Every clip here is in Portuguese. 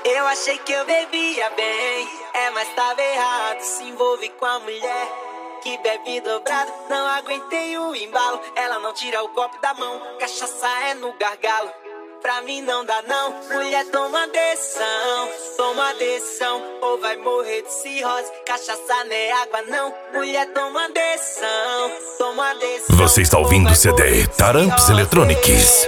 Eu achei que eu bebia bem, mas tava errado. Se envolve com a mulher que bebe dobrado. Não aguentei o embalo, ela não tira o copo da mão. Cachaça é no gargalo, pra mim não dá não. Mulher, toma decisão, ou vai morrer de cirrose. Cachaça não é água não. Mulher, toma decisão. Você está ouvindo o CD Taramps Electronics.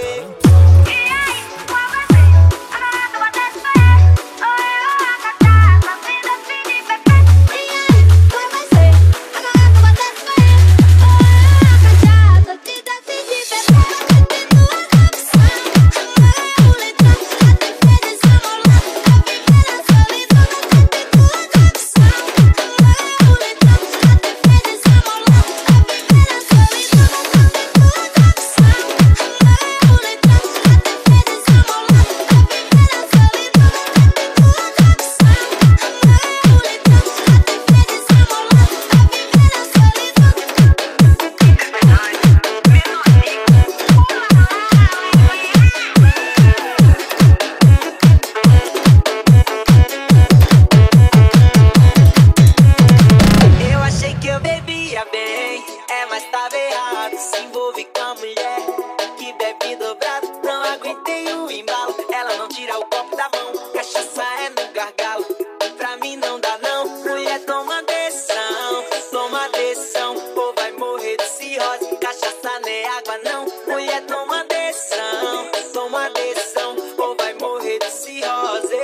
Mas tava errado, se envolve com a mulher que bebe dobrado. Não aguentei o embalo, ela não tira o copo da mão. Cachaça é no gargalo, pra mim não dá não. Mulher, toma decisão, ou vai morrer de cirrose. Cachaça não é água não. Mulher, toma decisão, ou vai morrer de cirrose.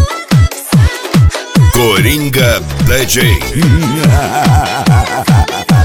Coringa DJ.